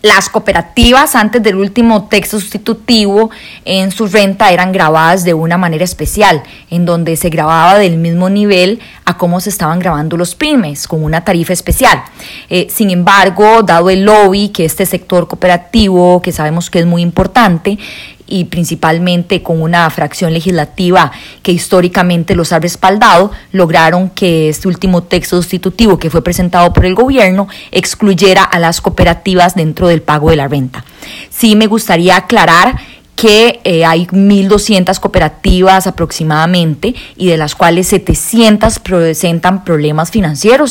Las cooperativas antes del último texto sustitutivo en su renta eran grabadas de una manera especial, en donde se grababa del mismo nivel a cómo se estaban grabando los pymes, con una tarifa especial. Sin embargo, dado el lobby que este sector cooperativo, que sabemos que es muy importante, y principalmente con una fracción legislativa que históricamente los ha respaldado, lograron que este último texto sustitutivo que fue presentado por el gobierno excluyera a las cooperativas dentro del pago de la renta. Sí me gustaría aclarar que hay 1.200 cooperativas aproximadamente y de las cuales 700 presentan problemas financieros